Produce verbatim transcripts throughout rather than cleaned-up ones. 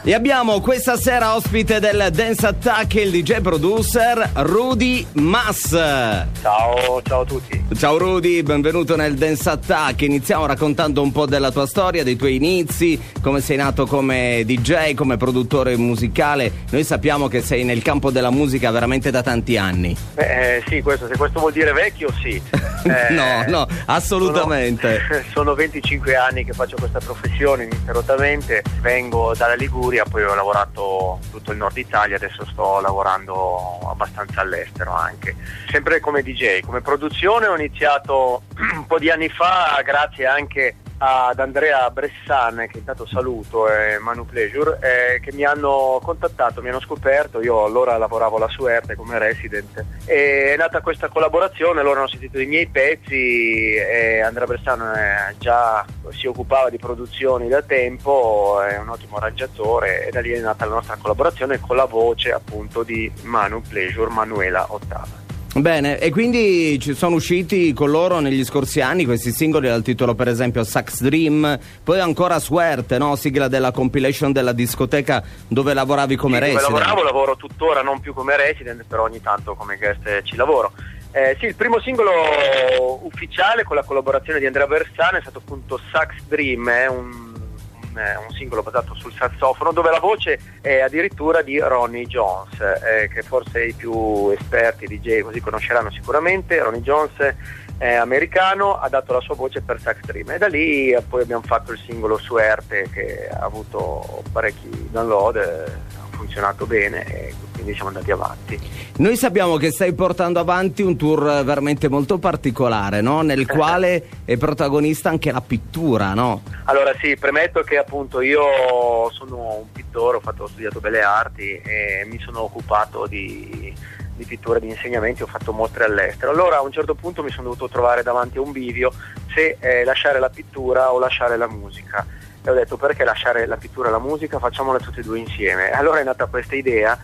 E abbiamo questa sera ospite del Dance Attack il D J producer Rudy Mas. Ciao, ciao a tutti. Ciao Rudy, benvenuto nel Dance Attack. Iniziamo raccontando un po' della tua storia, dei tuoi inizi, come sei nato come D J, come produttore musicale. Noi sappiamo che sei nel campo della musica veramente da tanti anni. Eh, sì, questo, se questo vuol dire vecchio, sì. Eh, no, no, assolutamente. Sono, sono venticinque anni che faccio questa professione ininterrottamente. Vengo dalla Liguria, poi ho lavorato tutto il nord Italia, adesso sto lavorando abbastanza all'estero anche. Sempre come D J, come produzione ho iniziato un po' di anni fa, grazie anche ad Andrea Bressan, che intanto saluto, e Manu Pleasure, eh, che mi hanno contattato, mi hanno scoperto. Io allora lavoravo alla Suerte come resident e è nata questa collaborazione. Loro hanno sentito i miei pezzi e Andrea Bressan eh, già si occupava di produzioni da tempo, è un ottimo arrangiatore, e da lì è nata la nostra collaborazione con la voce appunto di Manu Pleasure, Manuela Ottava. Bene, e quindi ci sono usciti con loro negli scorsi anni questi singoli dal titolo per esempio Sax Dream, poi ancora Suerte, no? Sigla della compilation della discoteca dove lavoravi come sì, resident. Dove lavoravo, lavoro tuttora, non più come resident, però ogni tanto come guest ci lavoro. Eh, sì, il primo singolo ufficiale con la collaborazione di Andrea Bersane è stato appunto Sax Dream, è un un singolo basato sul sassofono, dove la voce è addirittura di Ronnie Jones, eh, che forse i più esperti D J così conosceranno sicuramente. Ronnie Jones è americano, ha dato la sua voce per Sax Dream, e da lì poi abbiamo fatto il singolo Suerte, che ha avuto parecchi download, ha funzionato bene e quindi siamo andati avanti. Noi sappiamo che stai portando avanti un tour veramente molto particolare, no? Nel quale è protagonista anche la pittura, no? Allora sì, premetto che appunto io sono un pittore, ho, fatto, ho studiato belle arti e mi sono occupato di, di pittura, di insegnamenti, ho fatto mostre all'estero. Allora a un certo punto mi sono dovuto trovare davanti a un bivio, se eh, lasciare la pittura o lasciare la musica. E ho detto: perché lasciare la pittura e la musica? Facciamola tutte e due insieme. Allora è nata questa idea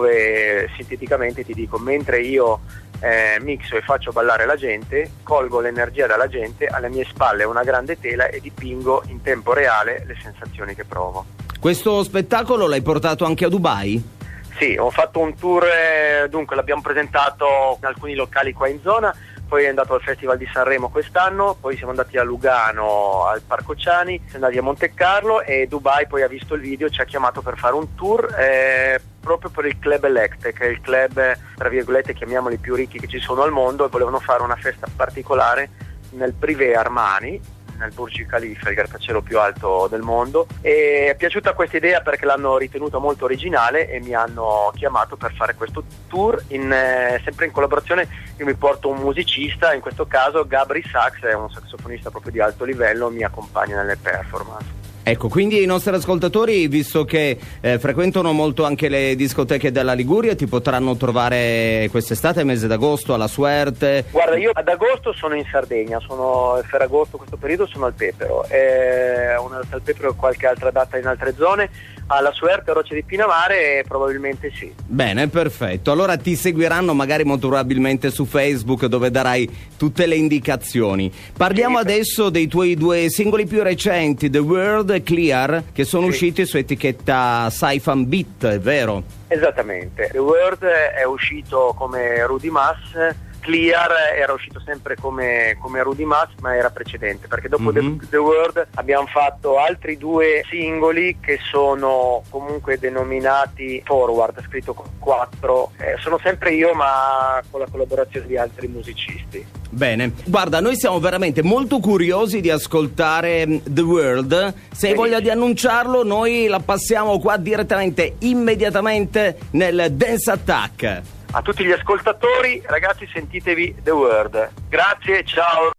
dove sinteticamente ti dico: mentre io eh, mixo e faccio ballare la gente, colgo l'energia dalla gente, alle mie spalle una grande tela e dipingo in tempo reale le sensazioni che provo. Questo spettacolo l'hai portato anche a Dubai? Sì, ho fatto un tour, eh, dunque l'abbiamo presentato in alcuni locali qua in zona, poi è andato al Festival di Sanremo quest'anno, poi siamo andati a Lugano al Parco Ciani, siamo andati a Monte Carlo, e Dubai poi ha visto il video, ci ha chiamato per fare un tour eh, proprio per il Club Elect, che è il club, tra virgolette, chiamiamoli più ricchi che ci sono al mondo, e volevano fare una festa particolare nel Privé Armani, nel Burj Khalifa, il grattacielo più alto del mondo, e è piaciuta questa idea perché l'hanno ritenuta molto originale e mi hanno chiamato per fare questo tour in, eh, sempre in collaborazione. Io mi porto un musicista, in questo caso Gabri Sax, è un saxofonista proprio di alto livello, mi accompagna nelle performance. Ecco, quindi i nostri ascoltatori, visto che eh, frequentano molto anche le discoteche della Liguria, ti potranno trovare quest'estate, mese d'agosto, alla Suerte? Guarda, io ad agosto sono in Sardegna, sono Ferragosto, questo periodo sono al Pepero, eh, una al Pepero e qualche altra data in altre zone. Alla Suerte, a Roccia di Pinamare, probabilmente sì. Bene, perfetto. Allora ti seguiranno magari molto probabilmente su Facebook, dove darai tutte le indicazioni. Parliamo sì, adesso dei tuoi due singoli più recenti, The World e Clear, che sono sì. usciti su etichetta Saifan Beat, è vero? Esattamente. The World è uscito come Rudy Mas, Clear era uscito sempre come, come Rudy Mas, ma era precedente, perché dopo mm-hmm. The, The World abbiamo fatto altri due singoli che sono comunque denominati Forward, scritto con quattro, eh, sono sempre io ma con la collaborazione di altri musicisti. Bene, guarda, noi siamo veramente molto curiosi di ascoltare The World. Se hai voglia di annunciarlo, noi la passiamo qua direttamente, immediatamente nel Dance Attack. A tutti gli ascoltatori, ragazzi, sentitevi The World. Grazie, ciao.